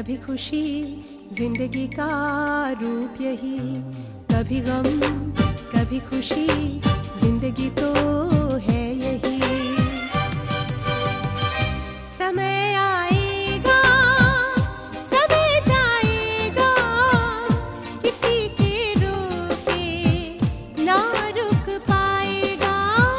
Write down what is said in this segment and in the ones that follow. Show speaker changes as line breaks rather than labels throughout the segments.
कभी खुशी जिंदगी का रूप यही, कभी गम कभी खुशी जिंदगी तो है यही। समय आएगा समय जाएगा, किसी के रोके ना रुक पाएगा।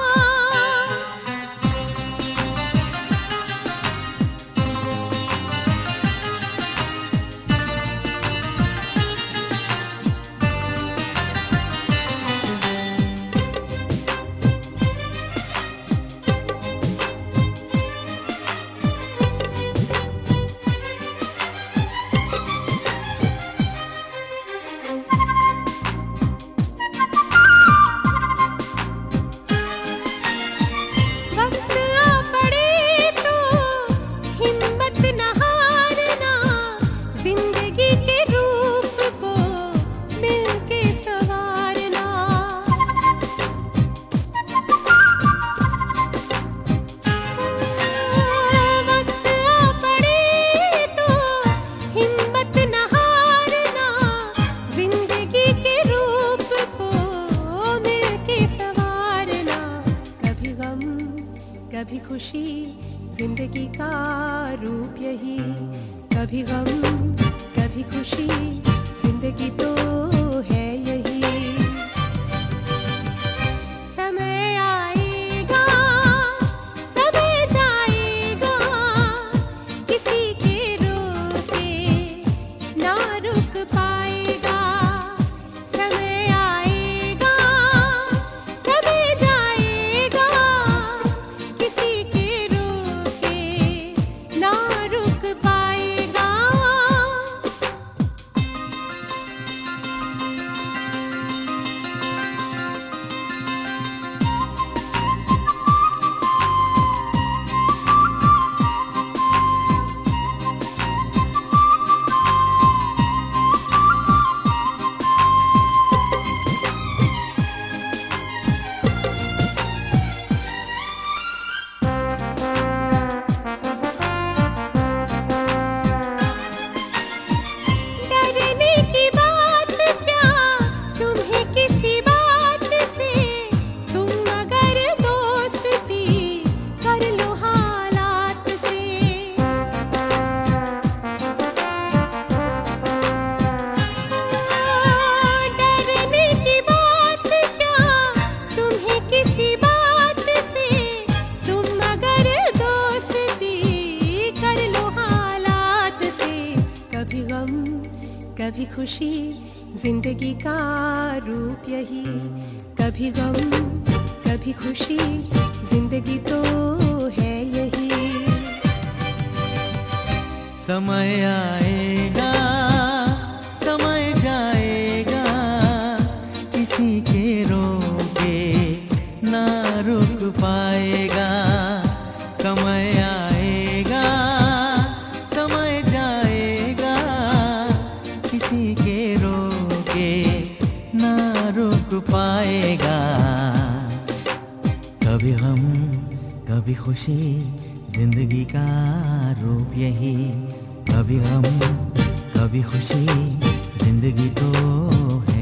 कभी खुशी जिंदगी का रूप यही, कभी गम कभी खुशी जिंदगी तो है यही। समय आएगा समय जाएगा, किसी के रोके ना रुक पाएगा। समय आएगा समय जाएगा, किसी के रोके ना रुक पाएगा। कभी खुशी जिंदगी का रूप यही, कभी गम कभी खुशी जिंदगी तो है यही।
समय आएगा समय जाएगा, किसी के रोके ना रुक पाएगा। समय आएगा समय जाएगा, किसी के रोके ना रुक पाएगा। कभी गम कभी खुशी जिंदगी का रूप यही, कभी गम कभी खुशी जिंदगी तो है।